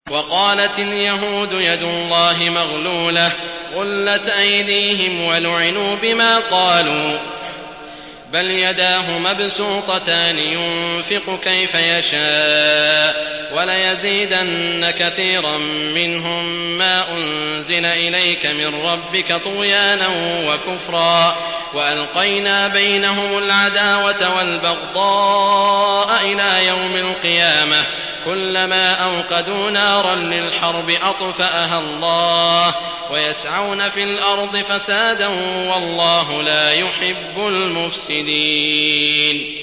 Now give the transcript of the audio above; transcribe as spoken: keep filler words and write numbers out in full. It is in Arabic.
وقالت اليهود يد الله مغلولة غلت أيديهم ولعنوا بما قالوا بل يداه مبسوطتان ينفق كيف يشاء وليزيدن كثيرا منهم ما أنزل إليك من ربك طغيانا وكفرا وألقينا بينهم العداوة والبغضاء إلى يوم القيامة كلما أوقدوا نارا للحرب أطفأها الله ويسعون في الأرض فسادا والله لا يحب المفسدين.